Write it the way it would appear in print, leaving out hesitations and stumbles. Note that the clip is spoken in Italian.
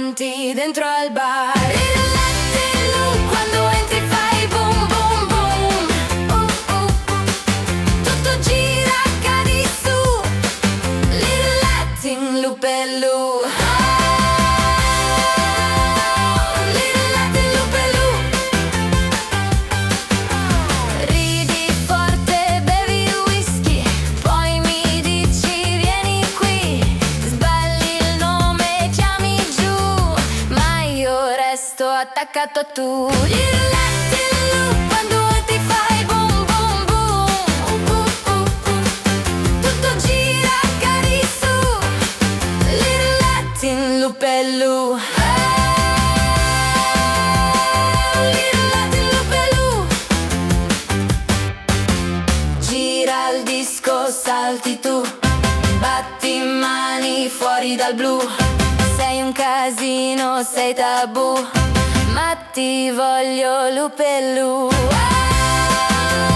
amanti dentro al bar. Little quando entri fai boom boom boom. Tutto gira, cadi su. Little Latin Lupellu. Little Latin Lupellu. Ridi forte, bevi whisky, poi mi dici vieni qui. Sbagli il nome, chiami giù, ma io resto attaccato a tu. Little Latin Lu, quando ti fai boom boom boom. Tutto gira, cadi su. Little Latin Lupellu. Little Latin Lupellu. Gira il disco, salti tu, batti mani fuori dal blu. Sei un casino, sei tabù, ma ti voglio Lupellu.